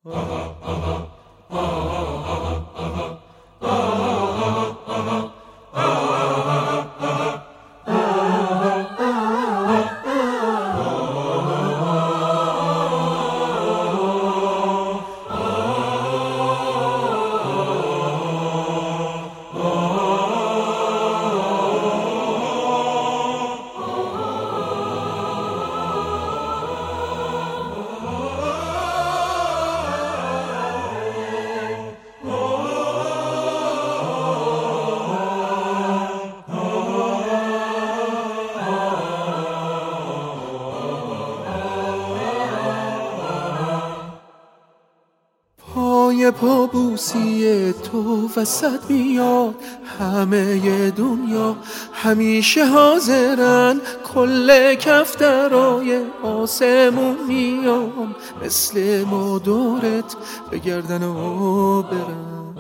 پای پابوسی تو وسط میاد همه دنیا، همیشه حاضرن کل کفترای آسمون میام، مثل ما دورت بگردن و برن.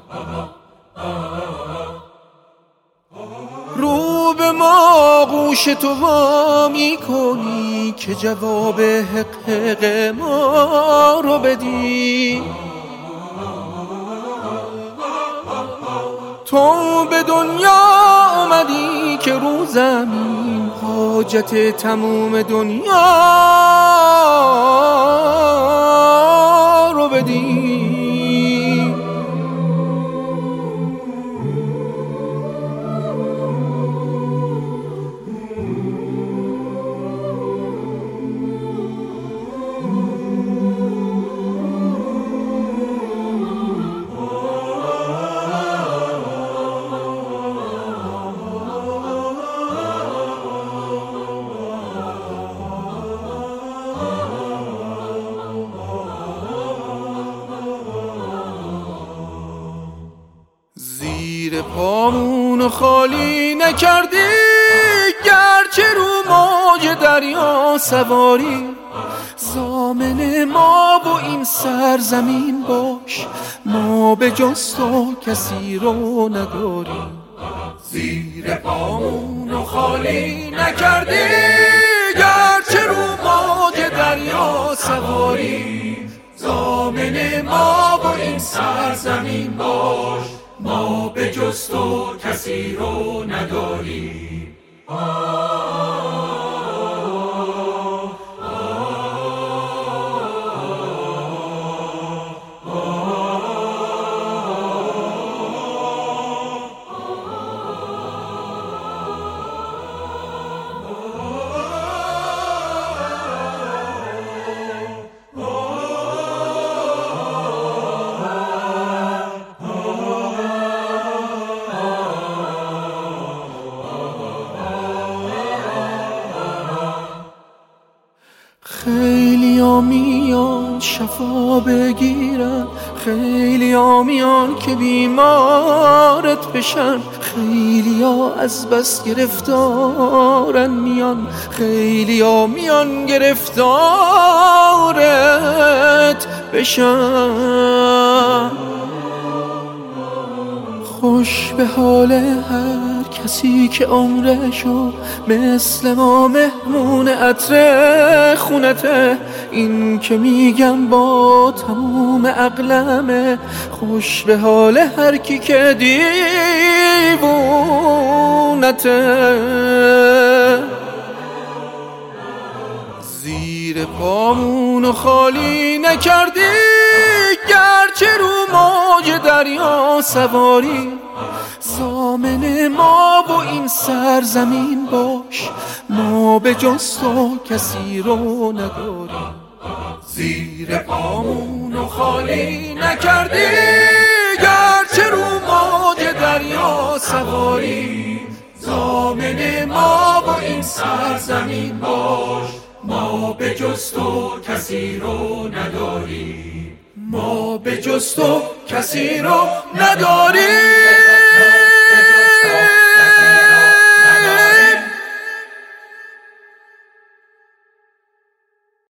رو به ما گوش تو وا میکنی که جواب حق حق ما رو بدی. تو به دنیا اومدی که رو زمین حاجت تموم دنیا رو بدی. زیر پامونو خالی نکردی، گرچه رو موج دریا سواری. ضامن ما و این سرزمین باش، ما به جز تو کسی رو نداریم. زیر پامونو خالی نکردی، گرچه رو موج دریا سواری. ضامن ما و این سرزمین باش، ما به جز تو کسی رو نداریم. خیلی ها میان شفا بگیرن، خیلی ها میان که بیمارت بشن. خیلی ها از بس گرفتارن میان، خیلی ها میان گرفتارت بشن. خوش به حال هر کسی که عمرشو مثل ما مهمون عطر خونته. این که میگم با تموم عقلمه، خوش به حال هر کی که دیوونته. زیر پامونو خالی نکردی، گرچه رو موج دریا سواری. ضامن ما و این سرزمین باش، ما به جز تو کسی رو نداریم. زیر پامونو خالی نکردی، گرچه رو موج دریا سواری. ضامن ما و این سرزمین باش، ما به جز تو کسی رو نداریم. ما به جز تو کسی رو نداریم.